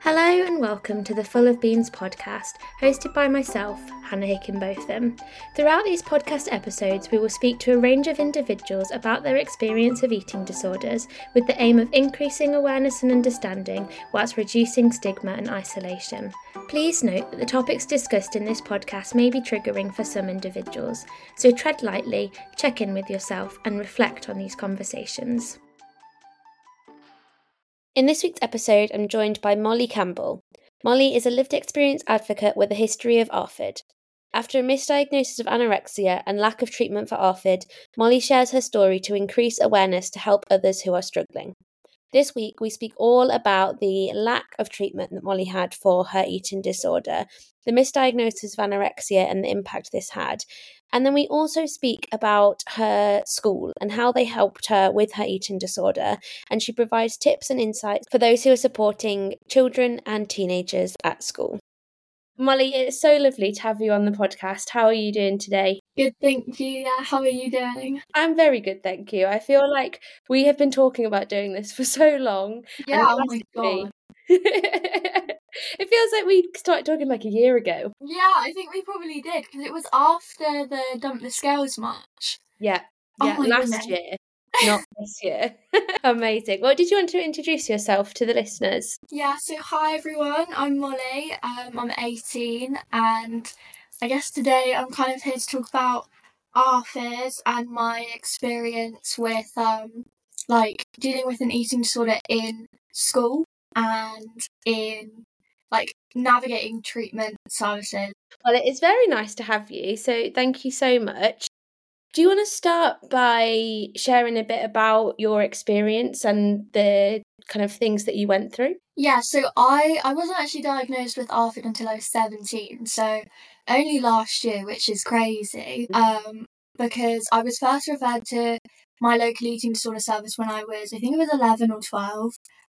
Hello and welcome to the Full of Beans podcast, hosted by myself, Hannah Hickenbotham. Throughout these podcast episodes, we will speak to a range of individuals about their experience of eating disorders with the aim of increasing awareness and understanding whilst reducing stigma and isolation. Please note that the topics discussed in this podcast may be triggering for some individuals, so tread lightly, check in with yourself and reflect on these conversations. In this week's episode, I'm joined by Molly Campbell. Molly is a lived experience advocate with a history of ARFID. After a misdiagnosis of anorexia and lack of treatment for ARFID, Molly shares her story to increase awareness to help others who are struggling. This week, we speak all about the lack of treatment that Molly had for her eating disorder, the misdiagnosis of anorexia and the impact this had. And then we also speak about her school and how they helped her with her eating disorder. And she provides tips and insights for those who are supporting children and teenagers at school. Molly, it's so lovely to have you on the podcast. How are you doing today? Good, thank you. Yeah, how are you doing? I'm very good, thank you. I feel like we have been talking about doing this for so long. Yeah, oh my god. It feels like we started talking like a year ago. Yeah, I think we probably did, because it was after the Dump the Scales march. Yeah, Oh my last goodness. year, not this year. Amazing. Well, did you want to introduce yourself to the listeners? Yeah, so hi everyone, I'm Molly, I'm 18, and I guess today I'm kind of here to talk about ARFID and my experience with like dealing with an eating disorder in school and in like navigating treatment services. Well, it is very nice to have you, so thank you so much. Do you want to start by sharing a bit about your experience and the kind of things that you went through? Yeah, so I wasn't actually diagnosed with ARFID until I was 17, so only last year, which is crazy. Because I was first referred to my local eating disorder service when I think it was 11 or 12.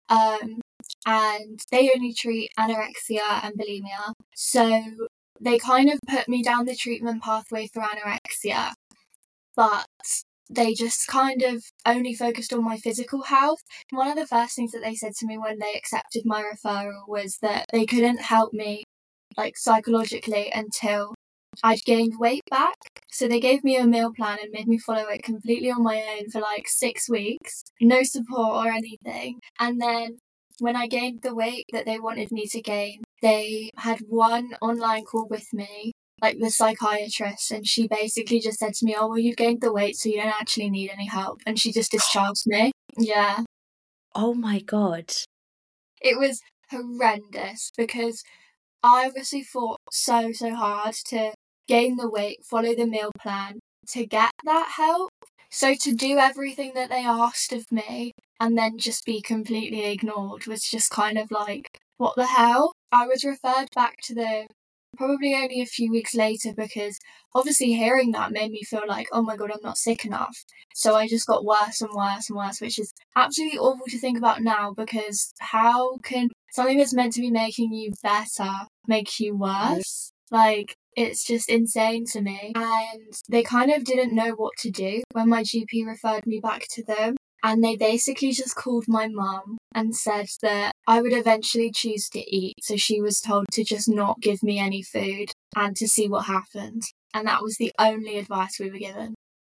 And they only treat anorexia and bulimia. So they kind of put me down the treatment pathway for anorexia, but they just kind of only focused on my physical health. One of the first things that they said to me when they accepted my referral was that they couldn't help me like psychologically until I'd gained weight back. So they gave me a meal plan and made me follow it completely on my own for like 6 weeks, no support or anything. And then when I gained the weight that they wanted me to gain, they had one online call with me, like the psychiatrist, and she basically just said to me, oh, well, you've gained the weight, so you don't actually need any help. And she just discharged me. Yeah. Oh my God. It was horrendous because I obviously fought so hard to gain the weight, follow the meal plan, to get that help. So to do everything that they asked of me and then just be completely ignored was just kind of like, what the hell? I was referred back to them probably only a few weeks later because obviously hearing that made me feel like, oh my god, I'm not sick enough. So I just got worse and worse and worse, which is absolutely awful to think about now, because how can something that's meant to be making you better make you worse? Like, it's just insane to me. And they kind of didn't know what to do when my GP referred me back to them. And they basically just called my mum and said that I would eventually choose to eat. So she was told to just not give me any food and to see what happened. And that was the only advice we were given.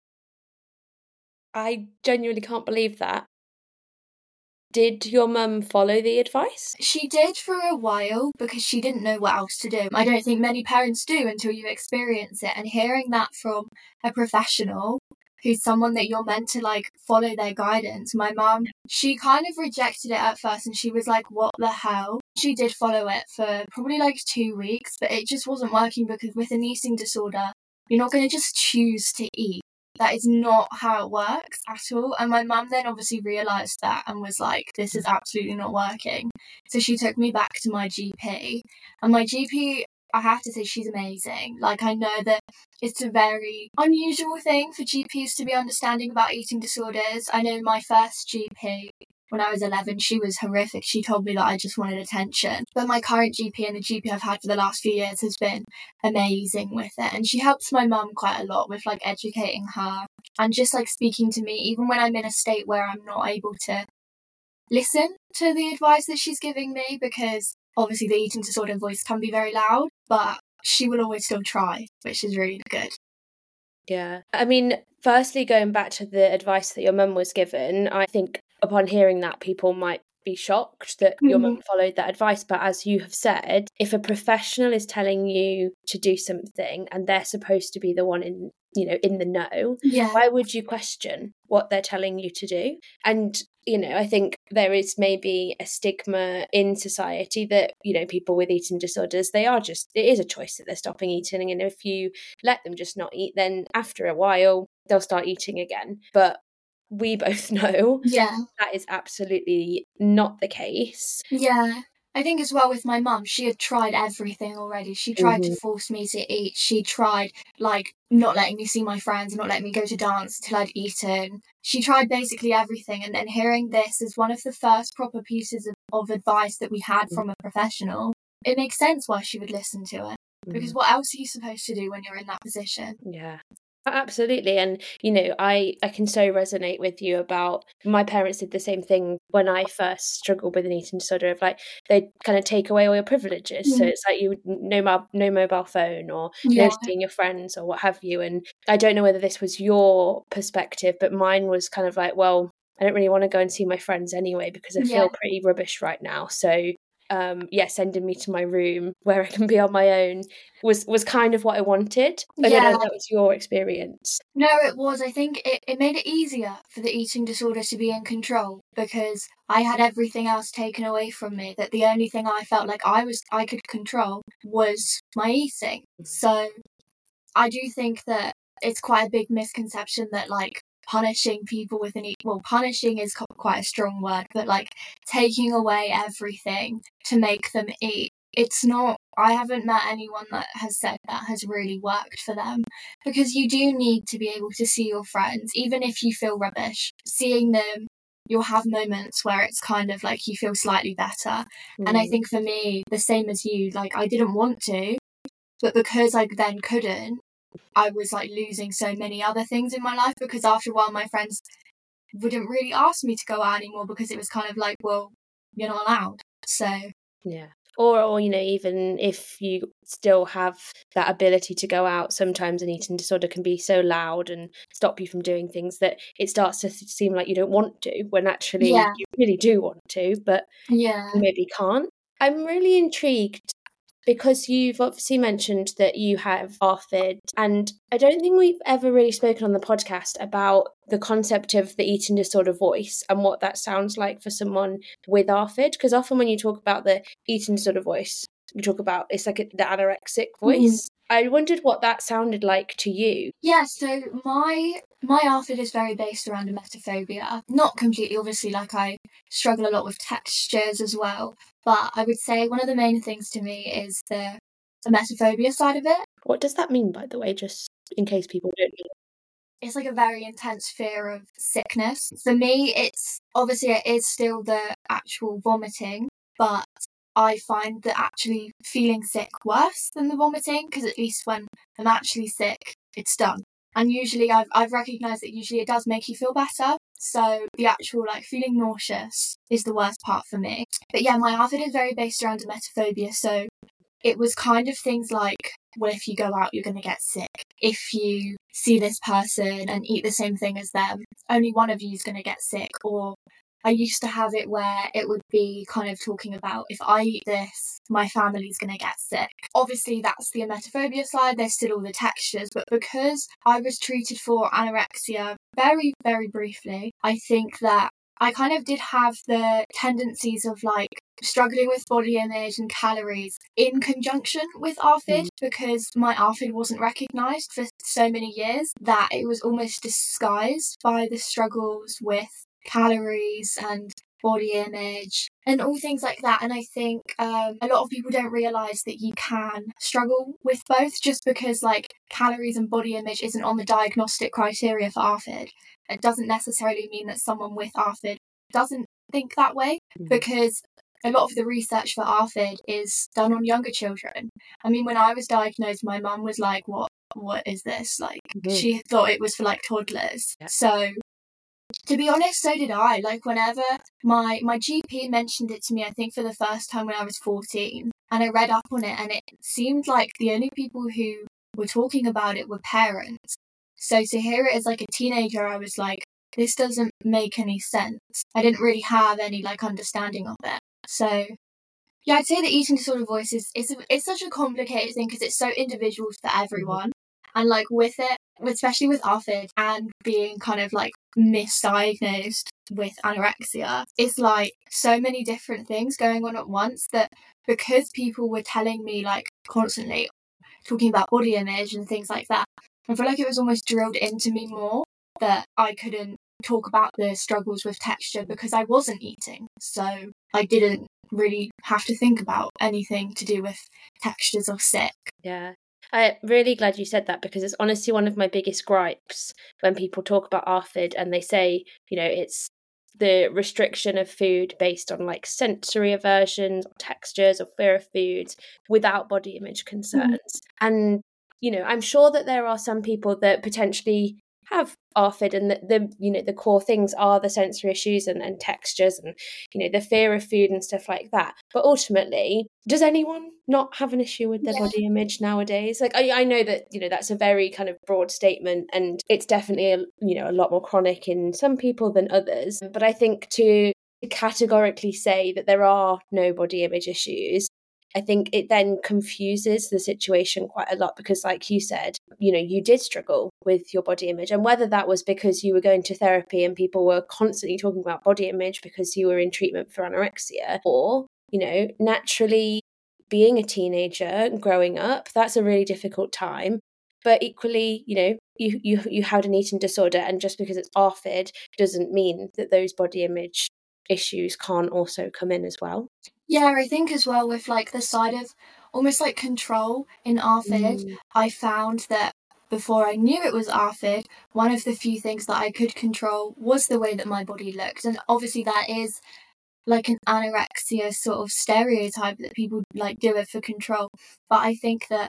I genuinely can't believe that. Did your mum follow the advice? She did for a while because she didn't know what else to do. I don't think many parents do until you experience it. And hearing that from a professional who's someone that you're meant to like follow their guidance. My mum, she kind of rejected it at first and she was like, what the hell? She did follow it for probably like 2 weeks, but it just wasn't working because with an eating disorder, you're not going to just choose to eat. That is not how it works at all. And my mum then obviously realised that and was like, this is absolutely not working. So she took me back to my GP. And my GP, I have to say, she's amazing. Like, I know that it's a very unusual thing for GPs to be understanding about eating disorders. I know my first GP, when I was 11, she was horrific. She told me that I just wanted attention. But my current GP and the GP I've had for the last few years has been amazing with it. And she helps my mum quite a lot with like educating her and just like speaking to me, even when I'm in a state where I'm not able to listen to the advice that she's giving me, because obviously the eating disorder voice can be very loud, but she will always still try, which is really good. Yeah. I mean, firstly, going back to the advice that your mum was given, I think upon hearing that, people might be shocked that your mum followed that advice. But as you have said, if a professional is telling you to do something and they're supposed to be the one in the know, why would you question what they're telling you to do? And I think there is maybe a stigma in society that, people with eating disorders, it is a choice that they're stopping eating. And if you let them just not eat, then after a while, they'll start eating again. But we both know that is absolutely not the case. Yeah. I think as well with my mum, she had tried everything already. She tried to force me to eat. She tried, not letting me see my friends, not letting me go to dance till I'd eaten. She tried basically everything. And then hearing this as one of the first proper pieces of advice that we had from a professional, it makes sense why she would listen to it. Because what else are you supposed to do when you're in that position? Yeah. Absolutely. And, I can so resonate with you about my parents did the same thing when I first struggled with an eating disorder of they kind of take away all your privileges. So it's like no mobile phone or no seeing your friends or what have you. And I don't know whether this was your perspective, but mine was kind of like, well, I don't really want to go and see my friends anyway because I feel pretty rubbish right now. So sending me to my room where I can be on my own was kind of what I wanted. I don't know if that was your experience. No, it was. I think it made it easier for the eating disorder to be in control because I had everything else taken away from me. That the only thing I felt like I could control was my eating. So I do think that it's quite a big misconception that punishing people with punishing is quite a strong word, but taking away everything to make them eat. It's not, I haven't met anyone that has said that has really worked for them because you do need to be able to see your friends, even if you feel rubbish. Seeing them, you'll have moments where it's kind of like you feel slightly better. And I think for me, the same as you, I didn't want to, but because I then couldn't, I was losing so many other things in my life because after a while my friends wouldn't really ask me to go out anymore because it was kind of like, well, you're not allowed. So yeah. Or even if you still have that ability to go out, sometimes an eating disorder can be so loud and stop you from doing things that it starts to seem like you don't want to, when actually you really do want to, but you maybe can't. I'm really intrigued because you've obviously mentioned that you have ARFID, and I don't think we've ever really spoken on the podcast about the concept of the eating disorder voice and what that sounds like for someone with ARFID, because often when you talk about the eating disorder voice, you talk about it's like the anorexic voice. I wondered what that sounded like to you. Yeah, so my ARFID is very based around emetophobia. Not completely, obviously, I struggle a lot with textures as well. But I would say one of the main things to me is the emetophobia side of it. What does that mean, by the way, just in case people don't know? It's a very intense fear of sickness. For me, it is still the actual vomiting, but I find that actually feeling sick worse than the vomiting because at least when I'm actually sick, it's done. And usually I've recognised that usually it does make you feel better. So the actual feeling nauseous is the worst part for me. But yeah, my ARFID is very based around emetophobia. So it was kind of things like, well, if you go out, you're going to get sick. If you see this person and eat the same thing as them, only one of you is going to get sick. Or I used to have it where it would be kind of talking about, if I eat this, my family's going to get sick. Obviously, that's the emetophobia side. There's still all the textures. But because I was treated for anorexia very, very briefly, I think that I kind of did have the tendencies of struggling with body image and calories in conjunction with ARFID because my ARFID wasn't recognised for so many years that it was almost disguised by the struggles with calories and body image and all things like that. And I think a lot of people don't realise that you can struggle with both just because calories and body image isn't on the diagnostic criteria for ARFID. It doesn't necessarily mean that someone with ARFID doesn't think that way because a lot of the research for ARFID is done on younger children. I mean, when I was diagnosed, my mum was like, what is this? She thought it was for toddlers. Yeah. So To be honest, so did I. Like, whenever my GP mentioned it to me, I think for the first time when I was 14, and I read up on it, and it seemed like the only people who were talking about it were parents. So to hear it as like a teenager, I was like, this doesn't make any sense. I didn't really have any like understanding of it. So yeah, I'd say the eating disorder voice is it's such a complicated thing because it's so individual for everyone. And like with it, especially with ARFID and being kind of like misdiagnosed with anorexia, it's like so many different things going on at once that because people were telling me like constantly talking about body image and things like that, I feel like it was almost drilled into me more that I couldn't talk about the struggles with texture because I wasn't eating. So I didn't really have to think about anything to do with textures or sick. Yeah. I'm really glad you said that because it's honestly one of my biggest gripes when people talk about ARFID and they say, it's the restriction of food based on like sensory aversions or textures or fear of foods without body image concerns. And, I'm sure that there are some people that potentially have ARFID and the core things are the sensory issues and textures and the fear of food and stuff like that. But ultimately, does anyone not have an issue with their body image nowadays? Like I know that that's a very kind of broad statement and it's definitely a lot more chronic in some people than others. But I think to categorically say that there are no body image issues, I think it then confuses the situation quite a lot because, like you said, you did struggle with your body image. And whether that was because you were going to therapy and people were constantly talking about body image because you were in treatment for anorexia, or, naturally being a teenager and growing up, that's a really difficult time. But equally, you had an eating disorder, and just because it's ARFID doesn't mean that those body image issues can't also come in as well. Yeah, I think as well with like the side of almost like control in ARFID, I found that before I knew it was ARFID, one of the few things that I could control was the way that my body looked. And obviously that is like an anorexia sort of stereotype that people like do it for control. But I think that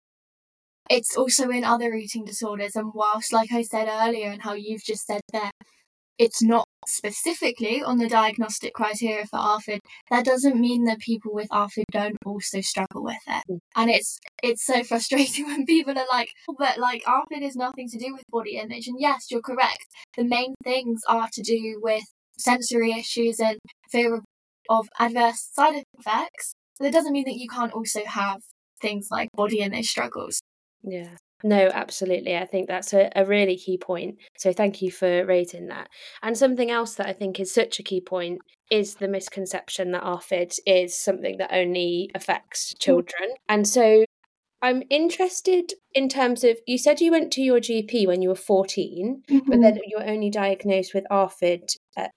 it's also in other eating disorders. And whilst, like I said earlier, and how you've just said there, it's not specifically on the diagnostic criteria for ARFID, that doesn't mean that people with ARFID don't also struggle with it. And it's so frustrating when people are like, but like ARFID is nothing to do with body image. And yes, you're correct. The main things are to do with sensory issues and fear of adverse side effects. But it doesn't mean that you can't also have things like body image struggles. Yeah. No, absolutely. I think that's a really key point. So thank you for raising that. And something else that I think is such a key point is the misconception that ARFID is something that only affects children. And so I'm interested in terms of, you said you went to your GP when you were 14, but then you were only diagnosed with ARFID at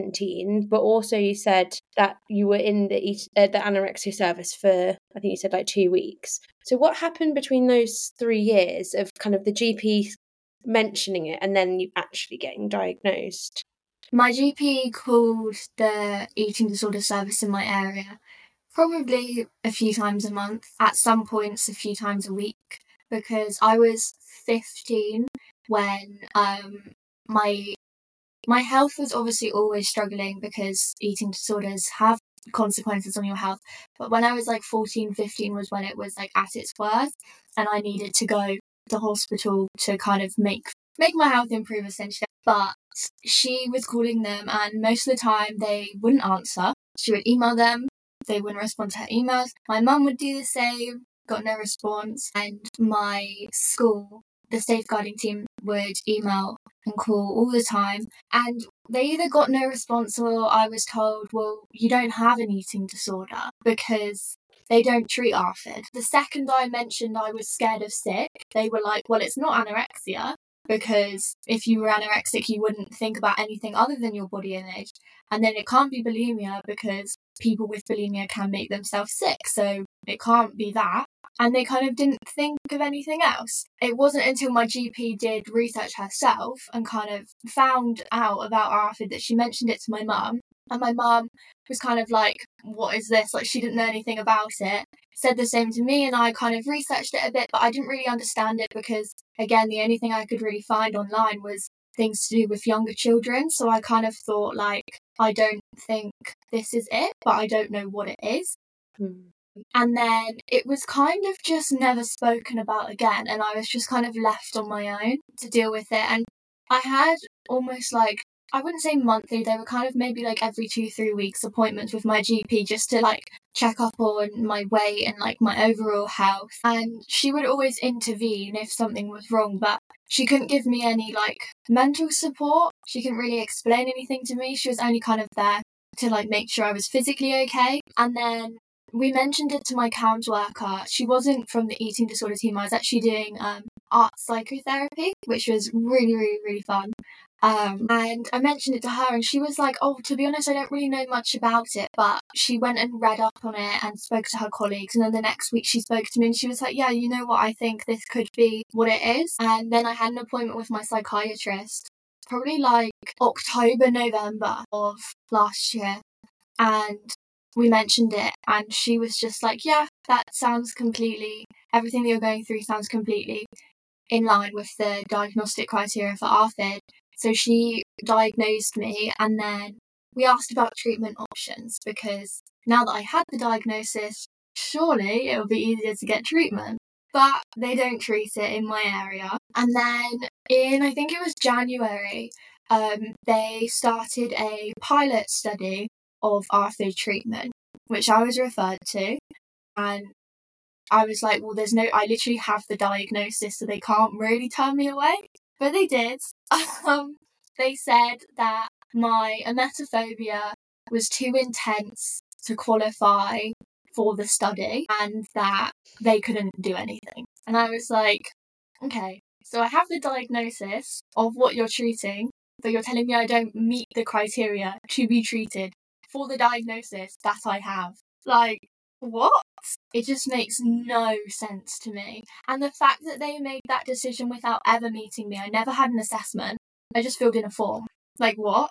17, but also you said that you were in the anorexia service for, I think you said like 2 weeks. So what happened between those 3 years of kind of the GP mentioning it and then you actually getting diagnosed? My GP called the eating disorder service in my area probably a few times a month, at some points a few times a week, because I was 15 when my health was obviously always struggling because eating disorders have consequences on your health. But when I was like 14, 15 was when it was like at its worst, and I needed to go to hospital to kind of make my health improve essentially. But she was calling them, and most of the time they wouldn't answer. She would email them, they wouldn't respond to her emails. My mum would do the same, got no response. And my school, the safeguarding team, would email and call all the time. And they either got no response or I was told, well, you don't have an eating disorder because they don't treat ARFID. The second I mentioned I was scared of sick, they were like, well, it's not anorexia, because if you were anorexic, you wouldn't think about anything other than your body image. And then it can't be bulimia because people with bulimia can make themselves sick. So it can't be that. And they kind of didn't think of anything else. It wasn't until my GP did research herself and kind of found out about ARFID that she mentioned it to my mum. And my mum was kind of like, what is this? Like, she didn't know anything about it. Said the same to me, and I kind of researched it a bit, but I didn't really understand it because, again, the only thing I could really find online was things to do with younger children. So I kind of thought, like, I don't think this is it, but I don't know what it is. And then it was kind of just never spoken about again, and I was just kind of left on my own to deal with it. And I had almost like, I wouldn't say monthly, they were kind of maybe like every 2-3 weeks appointments with my GP just to like check up on my weight and like my overall health. And she would always intervene if something was wrong, but she couldn't give me any like mental support. She couldn't really explain anything to me. She was only kind of there to like make sure I was physically okay. And then we mentioned it to my CAMHS worker. She wasn't from the eating disorder team. I was actually doing art psychotherapy, which was really, really, really fun. And I mentioned it to her, and she was like, oh, to be honest, I don't really know much about it. But she went and read up on it and spoke to her colleagues. And then the next week she spoke to me and she was like, yeah, you know what? I think this could be what it is. And then I had an appointment with my psychiatrist, probably like October, November of last year. And we mentioned it, and she was just like, yeah, that sounds completely, everything that you're going through sounds completely in line with the diagnostic criteria for ARFID. So she diagnosed me, and then we asked about treatment options, because now that I had the diagnosis, surely it would be easier to get treatment. But they don't treat it in my area. And then I think it was January, they started a pilot study of ARFID treatment, which I was referred to, and I was like, well, I literally have the diagnosis, so they can't really turn me away. But they did. They said that my emetophobia was too intense to qualify for the study, and that they couldn't do anything. And I was like, okay, so I have the diagnosis of what you're treating, but you're telling me I don't meet the criteria to be treated for the diagnosis that I have. Like, what? It just makes no sense to me. And the fact that they made that decision without ever meeting me, I never had an assessment, I just filled in a form. Like, what?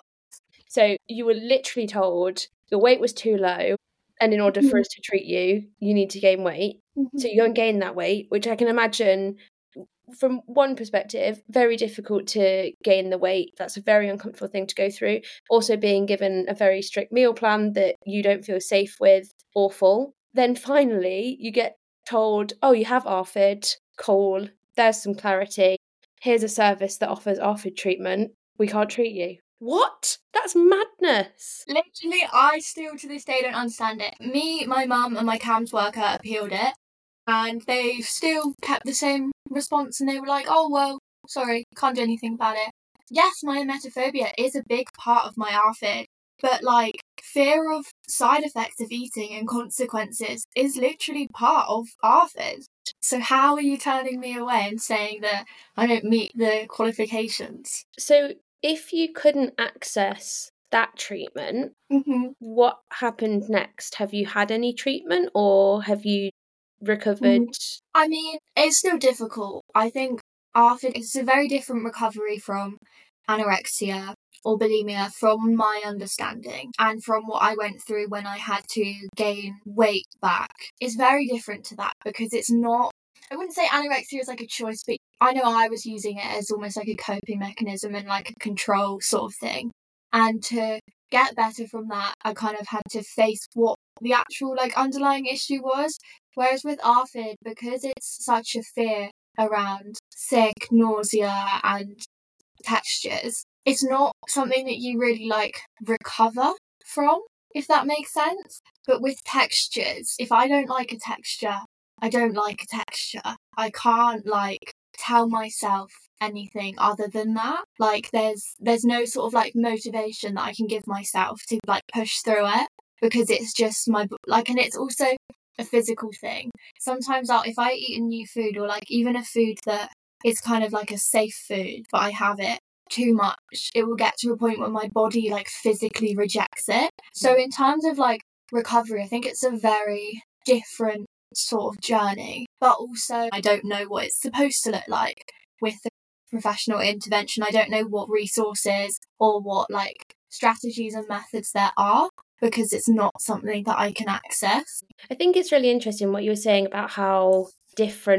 So you were literally told your weight was too low, and in order for us to treat you, you need to gain weight. So you go and gain that weight, which I can imagine, from one perspective, very difficult to gain the weight. That's a very uncomfortable thing to go through. Also being given a very strict meal plan that you don't feel safe with, awful. Then finally you get told, oh, you have ARFID, cool, there's some clarity. Here's a service that offers ARFID treatment. We can't treat you. What? That's madness. Literally, I still to this day don't understand it. Me, my mum, and my CAMHS worker appealed it, and they still kept the same response, and they were like, oh, well, sorry, can't do anything about it. Yes, my emetophobia is a big part of my ARFID, but like, fear of side effects of eating and consequences is literally part of ARFID. So how are you turning me away and saying that I don't meet the qualifications? So if you couldn't access that treatment, what happened next? Have you had any treatment, or have you recovered? I mean, it's still difficult. I think ARFID is a very different recovery from anorexia or bulimia, from my understanding, and from what I went through when I had to gain weight back. It's very different to that, because it's not, I wouldn't say anorexia is like a choice, but I know I was using it as almost like a coping mechanism and like a control sort of thing. And to get better from that, I kind of had to face what the actual like underlying issue was. Whereas with ARFID, because it's such a fear around sick, nausea, and textures, it's not something that you really like recover from, if that makes sense. But with textures, if I don't like a texture, I don't like a texture. I can't like tell myself anything other than that. Like there's no sort of like motivation that I can give myself to like push through it, because it's just my like, and it's also a physical thing. Sometimes if I eat a new food, or like even a food that is kind of like a safe food, but I have it too much, it will get to a point where my body like physically rejects it. So in terms of like recovery, I think it's a very different sort of journey, but also I don't know what it's supposed to look like with the professional intervention. I don't know what resources or what like strategies and methods there are, because it's not something that I can access. I think it's really interesting what you were saying about how different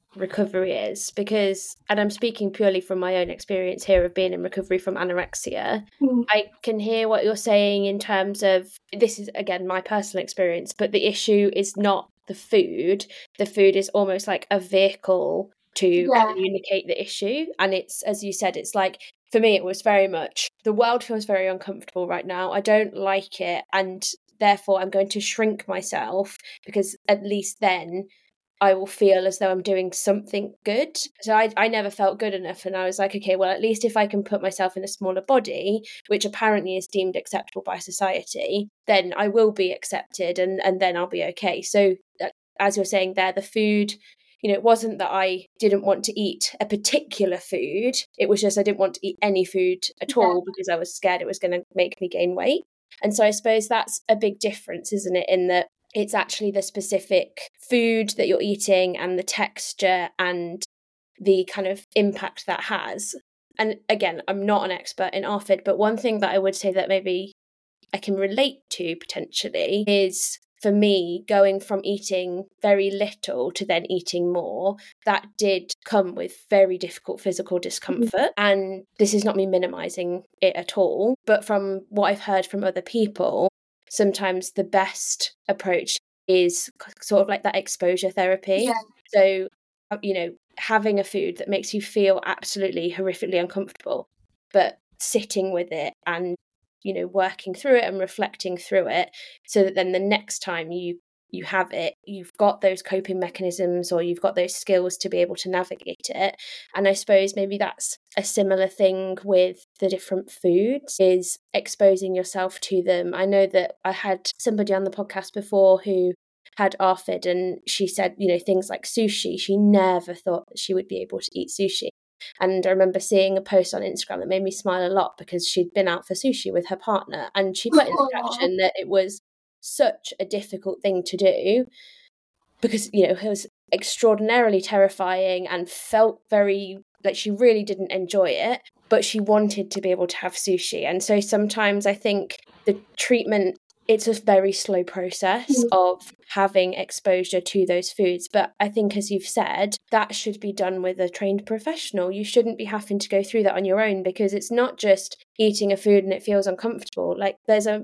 recovery is, because, and I'm speaking purely from my own experience here of being in recovery from anorexia, I can hear what you're saying in terms of, this is again my personal experience, but the issue is not the food. The food is almost like a vehicle to communicate the issue. And it's, as you said, it's like, for me, it was very much, the world feels very uncomfortable right now. I don't like it. And therefore, I'm going to shrink myself, because at least then I will feel as though I'm doing something good. So I never felt good enough. And I was like, okay, well, at least if I can put myself in a smaller body, which apparently is deemed acceptable by society, then I will be accepted, and then I'll be okay. So as you're saying there, the food, it wasn't that I didn't want to eat a particular food. It was just I didn't want to eat any food at all, because I was scared it was going to make me gain weight. And so I suppose that's a big difference, isn't it, in that it's actually the specific food that you're eating and the texture and the kind of impact that has. And again, I'm not an expert in ARFID, but one thing that I would say that maybe I can relate to potentially is, for me, going from eating very little to then eating more, that did come with very difficult physical discomfort. And this is not me minimizing it at all, but from what I've heard from other people, sometimes the best approach is sort of like that exposure therapy. So, having a food that makes you feel absolutely horrifically uncomfortable, but sitting with it and working through it and reflecting through it, so that then the next time you have it, you've got those coping mechanisms, or you've got those skills to be able to navigate it. And I suppose maybe that's a similar thing with the different foods, is exposing yourself to them. I know that I had somebody on the podcast before who had ARFID, and she said, things like sushi, she never thought that she would be able to eat sushi. And I remember seeing a post on Instagram that made me smile a lot, because she'd been out for sushi with her partner, and she put in the caption that it was such a difficult thing to do, because, it was extraordinarily terrifying and felt very like she really didn't enjoy it, but she wanted to be able to have sushi. And so sometimes I think the treatment, it's a very slow process of having exposure to those foods. But I think, as you've said, that should be done with a trained professional. You shouldn't be having to go through that on your own, because it's not just eating a food and it feels uncomfortable. Like there's a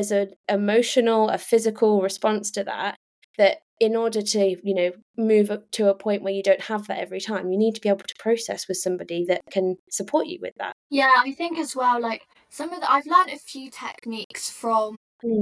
emotional, a physical response to that in order to, move up to a point where you don't have that every time, you need to be able to process with somebody that can support you with that. Yeah, I think as well, like I've learned a few techniques from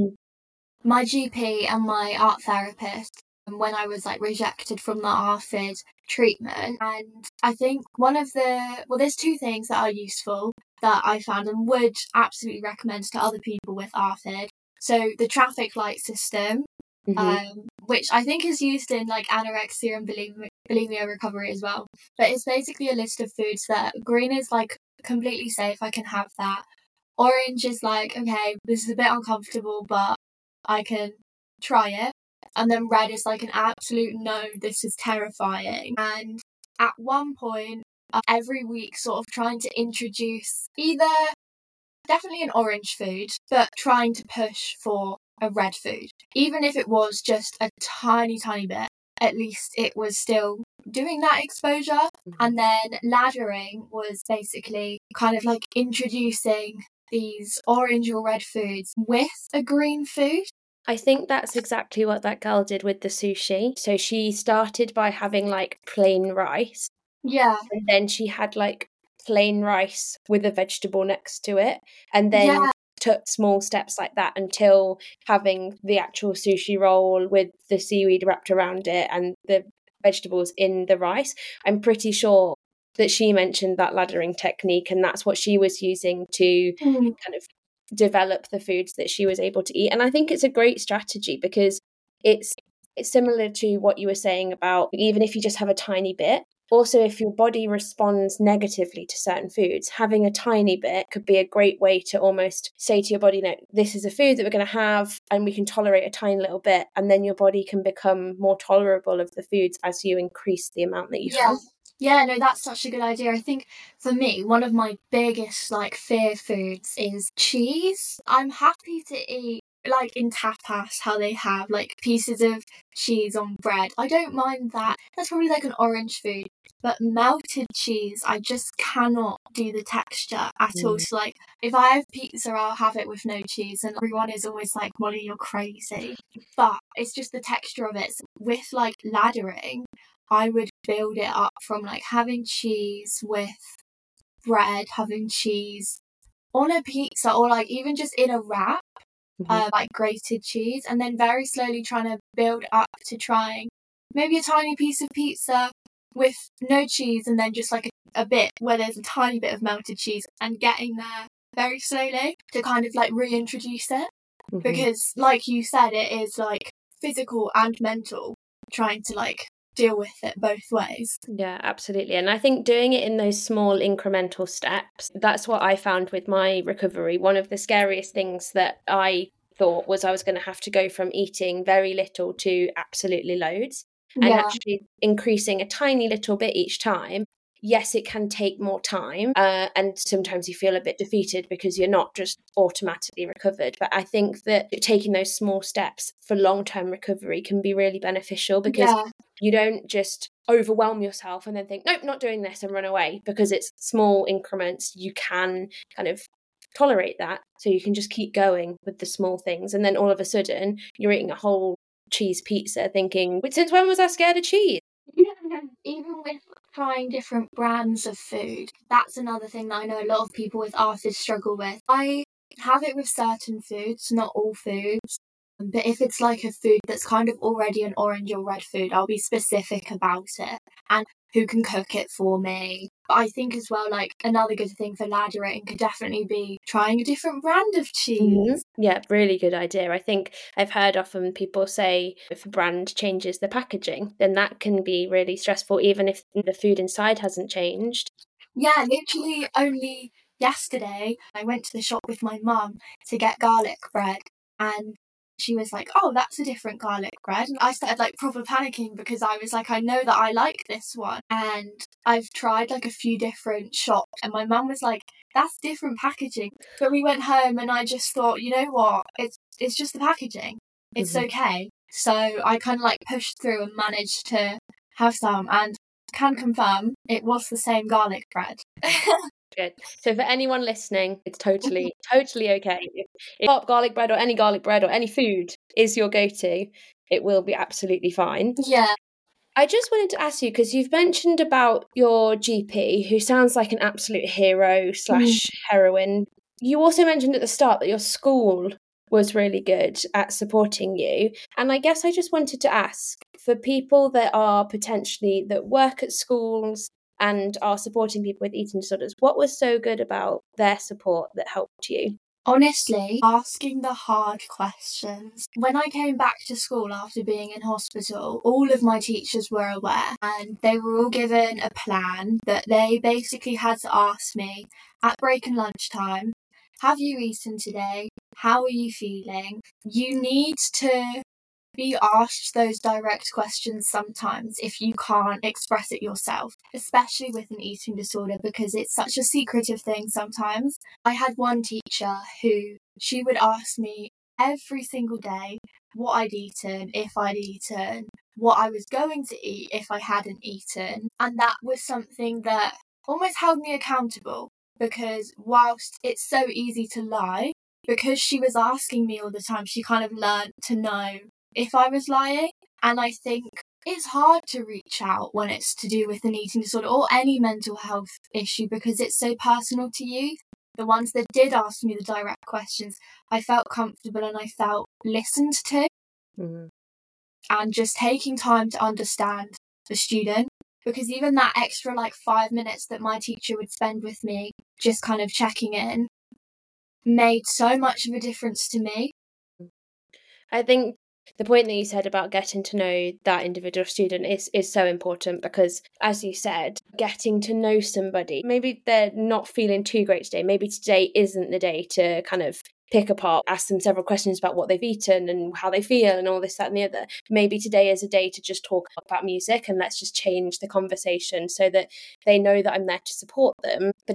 my GP and my art therapist when I was rejected from the ARFID treatment. And I think there's two things that are useful that I found and would absolutely recommend to other people with ARFID. So the traffic light system, which I think is used in anorexia and bulimia recovery as well. But it's basically a list of foods that green is completely safe, I can have that. Orange is okay, this is a bit uncomfortable, but I can try it. And then red is an absolute no, this is terrifying. And at one point, every week, sort of trying to introduce definitely an orange food, but trying to push for a red food. Even if it was just a tiny, tiny bit, at least it was still doing that exposure. And then laddering was basically kind of introducing these orange or red foods with a green food. I think that's exactly what that girl did with the sushi. So she started by having plain rice. Yeah. And then she had plain rice with a vegetable next to it. And then took small steps like that until having the actual sushi roll with the seaweed wrapped around it and the vegetables in the rice. I'm pretty sure that she mentioned that laddering technique, and that's what she was using to kind of develop the foods that she was able to eat. And I think it's a great strategy, because it's similar to what you were saying about, even if you just have a tiny bit, also if your body responds negatively to certain foods, having a tiny bit could be a great way to almost say to your body, no, this is a food that we're going to have and we can tolerate a tiny little bit, and then your body can become more tolerable of the foods as you increase the amount that you have. Yeah, no, that's such a good idea. I think for me, one of my biggest fear foods is cheese. I'm happy to eat like in tapas, how they have like pieces of cheese on bread. I don't mind that. That's probably like an orange food. But melted cheese, I just cannot do the texture at all. So like if I have pizza, I'll have it with no cheese, and everyone is always like, Molly, you're crazy. But it's just the texture of it. So with like laddering, I would build it up from like having cheese with bread, having cheese on a pizza, or like even just in a wrap, like grated cheese, and then very slowly trying to build up to trying maybe a tiny piece of pizza with no cheese, and then just like a bit where there's a tiny bit of melted cheese, and getting there very slowly to kind of like reintroduce it. Because like you said, it is like physical and mental, trying to like deal with it both ways. Yeah, absolutely. And I think doing it in those small incremental steps, that's what I found with my recovery. One of the scariest things that I thought was I was going to have to go from eating very little to absolutely loads, and actually increasing a tiny little bit each time. Yes, it can take more time, and sometimes you feel a bit defeated because you're not just automatically recovered. But I think that taking those small steps for long-term recovery can be really beneficial, because you don't just overwhelm yourself and then think, nope, not doing this, and run away. Because it's small increments, you can kind of tolerate that, so you can just keep going with the small things, and then all of a sudden you're eating a whole cheese pizza thinking, since when was I scared of cheese? Even with trying different brands of food, that's another thing that I know a lot of people with ARFID struggle with. I have it with certain foods, not all foods. But if it's like a food that's kind of already an orange or red food, I'll be specific about it and who can cook it for me. But I think as well, like another good thing for laddering could definitely be trying a different brand of cheese. Yeah, really good idea. I think I've heard often people say if a brand changes the packaging, then that can be really stressful, even if the food inside hasn't changed. Yeah, literally only yesterday I went to the shop with my mum to get garlic bread, and she was like, oh, that's a different garlic bread. And I started like proper panicking because I was like, I know that I like this one. And I've tried like a few different shops, and my mum was like, that's different packaging. But we went home and I just thought, you know what? It's just the packaging. It's okay. So I kind of like pushed through and managed to have some, and can confirm it was the same garlic bread. Good. So for anyone listening, it's totally okay. If garlic bread or any food is your go-to, it will be absolutely fine. Yeah. I just wanted to ask you, because you've mentioned about your GP, who sounds like an absolute hero / heroine. You also mentioned at the start that your school was really good at supporting you. And I guess I just wanted to ask, for people that are potentially that work at schools and are supporting people with eating disorders, what was so good about their support that helped you? Honestly, asking the hard questions. When I came back to school after being in hospital, all of my teachers were aware, and they were all given a plan that they basically had to ask me at break and lunchtime, have you eaten today? How are you feeling? You need to be asked those direct questions sometimes if you can't express it yourself, especially with an eating disorder, because it's such a secretive thing sometimes. I had one teacher who she would ask me every single day what I'd eaten, if I'd eaten, what I was going to eat if I hadn't eaten. And that was something that almost held me accountable, because whilst it's so easy to lie, because she was asking me all the time, she kind of learned to know if I was lying. And I think it's hard to reach out when it's to do with an eating disorder or any mental health issue, because it's so personal to you. The ones that did ask me the direct questions, I felt comfortable and I felt listened to. And just taking time to understand the student, because even that extra like 5 minutes that my teacher would spend with me just kind of checking in made so much of a difference to me. I think the point that you said about getting to know that individual student is so important, because, as you said, getting to know somebody, maybe they're not feeling too great today, maybe today isn't the day to kind of pick apart, ask them several questions about what they've eaten and how they feel and all this, that and the other. Maybe today is a day to just talk about music, and let's just change the conversation so that they know that I'm there to support them. But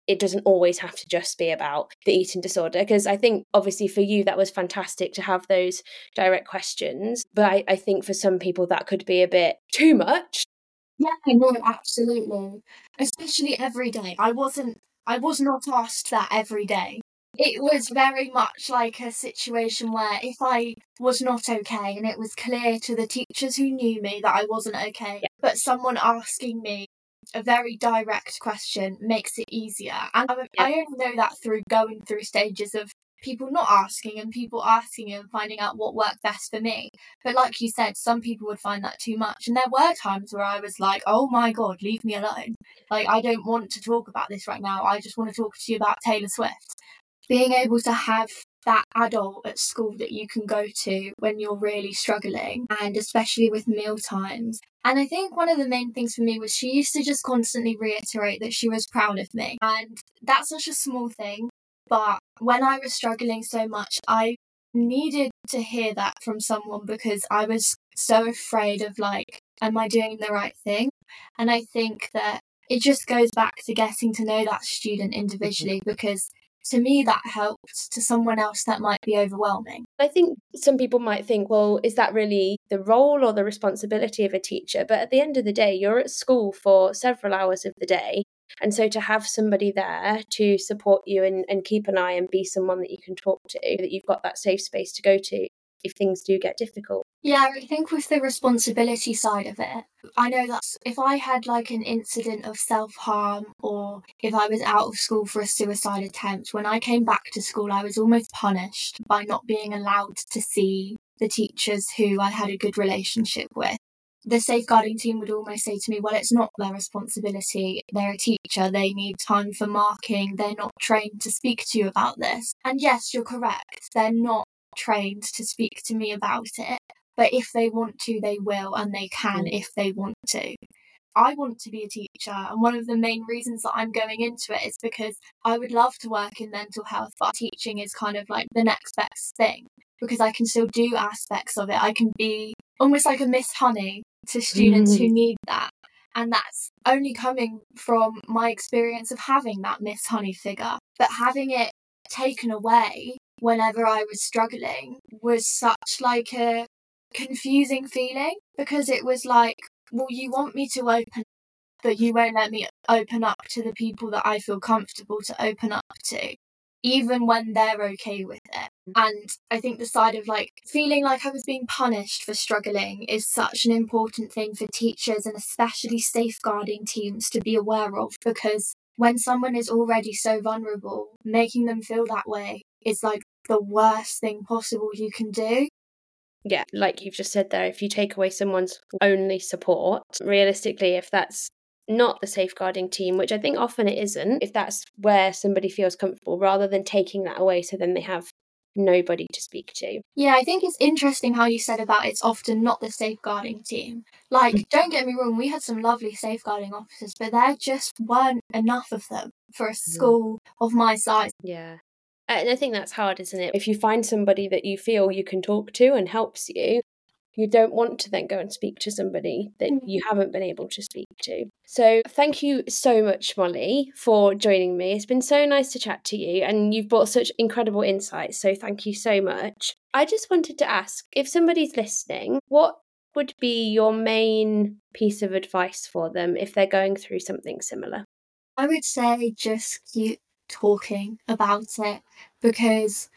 it doesn't always have to just be about the eating disorder. Because I think obviously for you that was fantastic to have those direct questions, but I think for some people that could be a bit too much. Yeah, no, absolutely. Especially every day. I was not asked that every day. It was very much like a situation where if I was not okay and it was clear to the teachers who knew me that I wasn't okay, but someone asking me a very direct question makes it easier. And I only know that through going through stages of people not asking and people asking and finding out what worked best for me. But like you said, some people would find that too much. And there were times where I was like, oh my God, leave me alone. Like, I don't want to talk about this right now. I just want to talk to you about Taylor Swift. Being able to have that adult at school that you can go to when you're really struggling, and especially with meal times. And I think one of the main things for me was she used to just constantly reiterate that she was proud of me. And that's such a small thing, but when I was struggling so much, I needed to hear that from someone because I was so afraid of like, am I doing the right thing? And I think that it just goes back to getting to know that student individually, because to me that helps. To someone else that might be overwhelming. I think some people might think, well, is that really the role or the responsibility of a teacher? But at the end of the day, you're at school for several hours of the day. And so to have somebody there to support you and keep an eye and be someone that you can talk to, that you've got that safe space to go to if things do get difficult. Yeah, I think with the responsibility side of it, I know that if I had like an incident of self-harm or if I was out of school for a suicide attempt, when I came back to school, I was almost punished by not being allowed to see the teachers who I had a good relationship with. The safeguarding team would almost say to me, well, it's not their responsibility. They're a teacher. They need time for marking. They're not trained to speak to you about this. And yes, you're correct. They're not trained to speak to me about it. But if they want to, they will, and they can if they want to. I want to be a teacher, and one of the main reasons that I'm going into it is because I would love to work in mental health, but teaching is kind of like the next best thing because I can still do aspects of it. I can be almost like a Miss Honey to students who need that. And that's only coming from my experience of having that Miss Honey figure. But having it taken away whenever I was struggling was such like a confusing feeling, because it was like, well, you want me to open, but you won't let me open up to the people that I feel comfortable to open up to, even when they're okay with it. And I think the side of like feeling like I was being punished for struggling is such an important thing for teachers and especially safeguarding teams to be aware of, because when someone is already so vulnerable, making them feel that way is like the worst thing possible you can do. Yeah, like you've just said there, if you take away someone's only support, realistically, if that's not the safeguarding team, which I think often it isn't, if that's where somebody feels comfortable, rather than taking that away so then they have nobody to speak to. Yeah, I think it's interesting how you said about it's often not the safeguarding team. Like, don't get me wrong, we had some lovely safeguarding officers, but there just weren't enough of them for a school of my size. Yeah. And I think that's hard, isn't it? If you find somebody that you feel you can talk to and helps you, you don't want to then go and speak to somebody that you haven't been able to speak to. So thank you so much, Molly, for joining me. It's been so nice to chat to you, and you've brought such incredible insights. So thank you so much. I just wanted to ask, if somebody's listening, what would be your main piece of advice for them if they're going through something similar? I would say just keep talking about it, because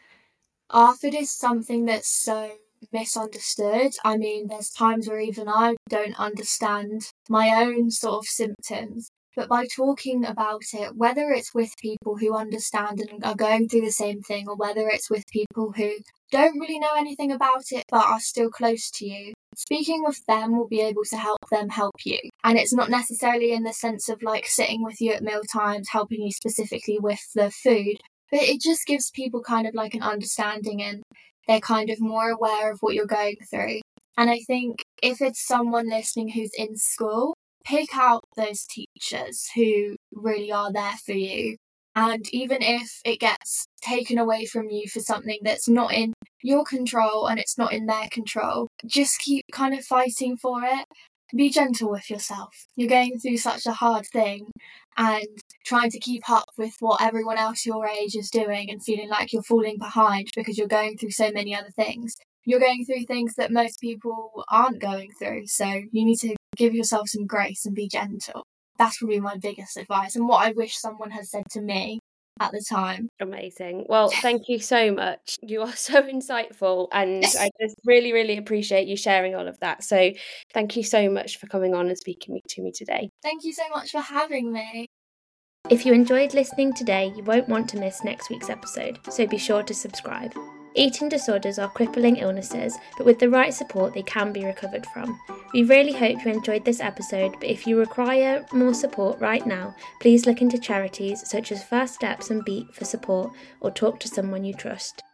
ARFID is something that's so misunderstood. I mean, there's times where even I don't understand my own sort of symptoms. But by talking about it, whether it's with people who understand and are going through the same thing, or whether it's with people who don't really know anything about it but are still close to you, speaking with them will be able to help them help you. And it's not necessarily in the sense of like sitting with you at meal times, helping you specifically with the food, but it just gives people kind of like an understanding, and they're kind of more aware of what you're going through. And I think if it's someone listening who's in school, pick out those teachers who really are there for you. And even if it gets taken away from you for something that's not in your control and it's not in their control, just keep kind of fighting for it. Be gentle with yourself. You're going through such a hard thing. and trying to keep up with what everyone else your age is doing and feeling like you're falling behind because you're going through so many other things. You're going through things that most people aren't going through, so you need to give yourself some grace and be gentle. That's probably my biggest advice and what I wish someone had said to me at the time. Amazing. Well, thank you so much. You are so insightful, and I just really, really appreciate you sharing all of that. So thank you so much for coming on and speaking to me today. Thank you so much for having me. If you enjoyed listening today, you won't want to miss next week's episode, so be sure to subscribe. Eating disorders are crippling illnesses, but with the right support they can be recovered from. We really hope you enjoyed this episode, but if you require more support right now, please look into charities such as First Steps and Beat for support, or talk to someone you trust.